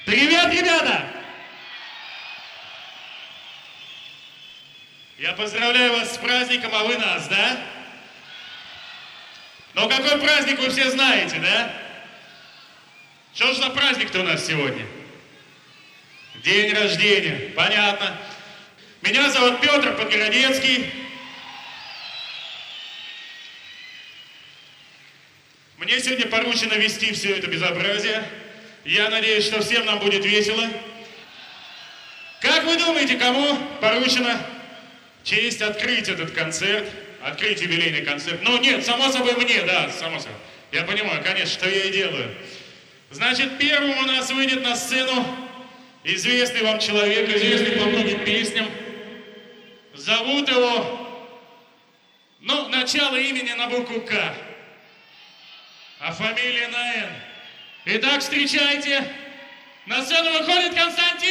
Привет, ребята! Я поздравляю вас с праздником, а вы нас, да? Но какой праздник вы все знаете, да? Что же за праздник-то у нас сегодня? День рождения, понятно. Меня зовут Петр Подгородецкий. Мне сегодня поручено вести все это безобразие. Я надеюсь, что всем нам будет весело. Как вы думаете, кому поручено честь открыть этот концерт? Открыть юбилейный концерт? Ну нет, само собой мне, да, само собой. Я понимаю, конечно, что я и делаю. Значит, первым у нас выйдет на сцену известный вам человек, известный по многим песням. Зовут его, ну, начало имени на букву К, а фамилия на Н. Итак, встречайте, на сцену выходит Константин!